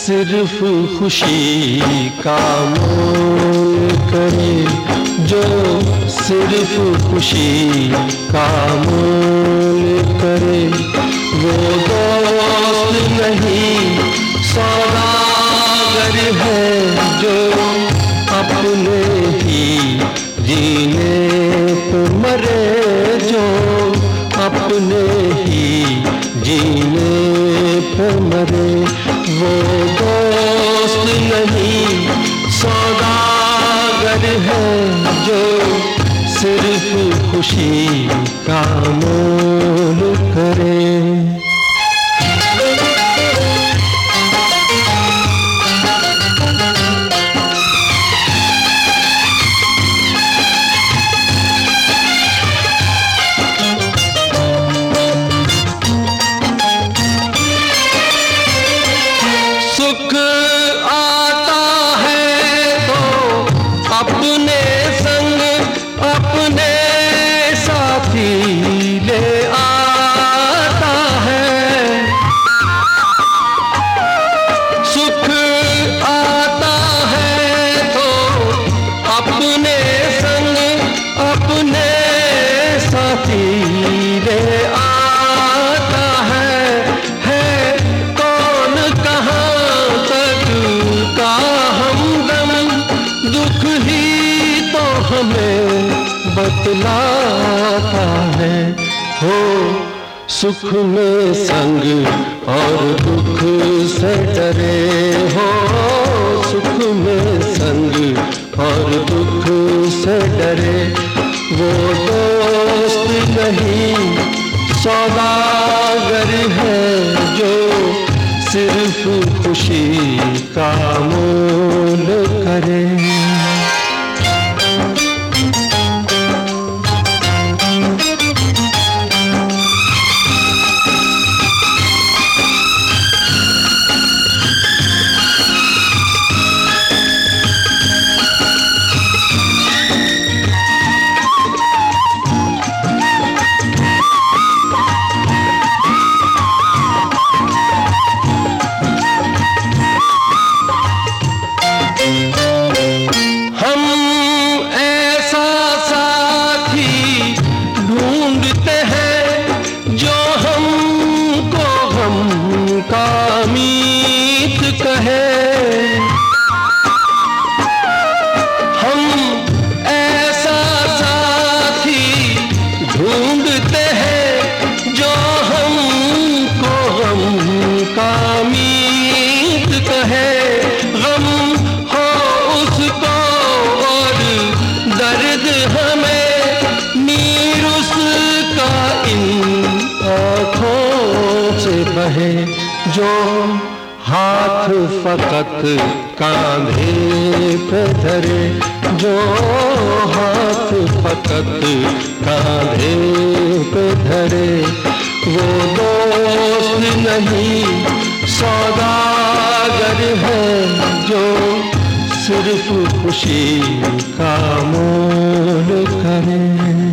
सिर्फ खुशी का मोल करे, जो सिर्फ खुशी का मोल करे, वो दोस्त नहीं सौदागर है, जो अपने ही जीने पे मरे, जो अपने ही जीने पे मरे, वो दोस्त नहीं सौदागर है, जो सिर्फ खुशी का मोल करे। सुख आता है तो अपने संग अपने साथी ले आता है, सुख आता है तो अपने संग अपने साथी ले आता है कौन कहाँ तक का हमदम, दुख ही तो हमें बतलाता है, हो सुख में संग और दुख से डरे, हो सुख में संग और दुख से डरे, वो दोस्त नहीं सौदागर है, जो सिर्फ खुशी का मोल करे। मीत कहे हम ऐसा साथी ढूंढते हैं, जो हमको गम का मीत कहे, गम हो उसको और दर्द हमें, नीर उसका इन आँखों से बहे, जो हाथ फकत कांधे पे धरे, जो हाथ फकत कांधे पे धरे, वो दोस्त नहीं सौदागर है, जो सिर्फ खुशी का मोल करे।